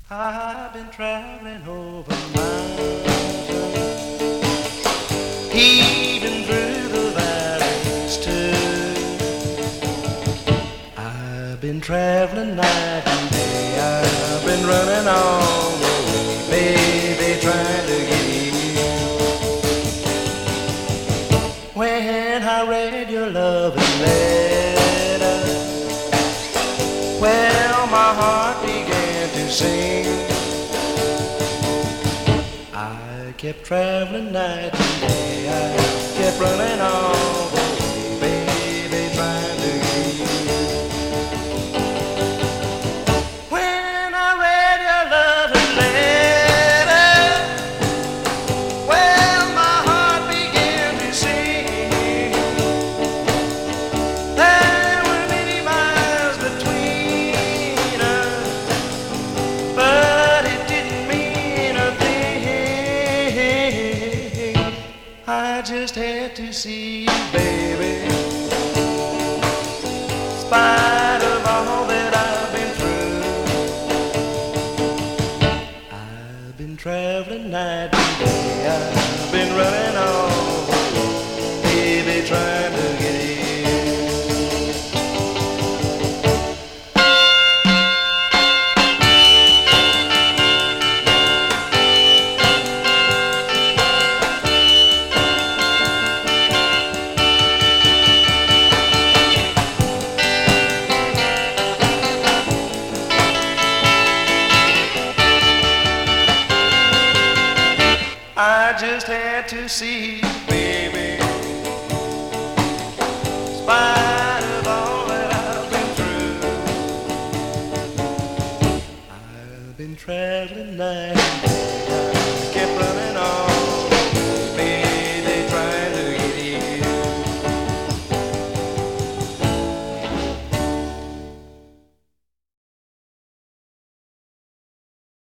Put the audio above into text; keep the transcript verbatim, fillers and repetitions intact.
I've been traveling over mountains, even through the valleys too. I've been traveling night and day. I've been running all the way, baby, trying to get you. When I read your loving letter, well, my heart began to sing. I kept traveling night and day. I kept running all the way, baby, trying to get you. When I read your loving letter, well, my heart began to sing. There were many miles between us, but it didn't mean a thing. I just had to see you, baby. In spite of all that I've been through, I've been traveling night and day. I've been running all the way, baby, trying to get you. I just had to see you, baby. In spite of all that I've been through, I've been traveling night and day. I kept